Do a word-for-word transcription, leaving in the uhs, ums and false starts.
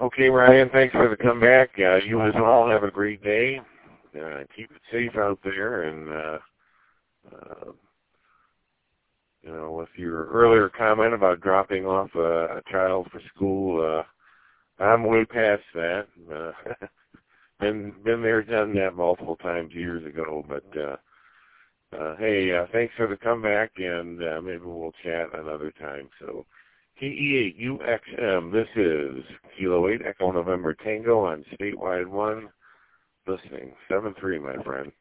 Okay, Ryan, thanks for the comeback. Uh, you as well. Have a great day. Uh, keep it safe out there. And, uh, uh, you know, with your earlier comment about dropping off a, a child for school, uh, I'm way past that. Uh, been, been there, done that multiple times years ago. But, uh, uh, hey, uh, thanks for the comeback, and uh, maybe we'll chat another time. So, K E eight U X M, this is Kilo eight, Echo November Tango on Statewide one, listening, seven three, my friend.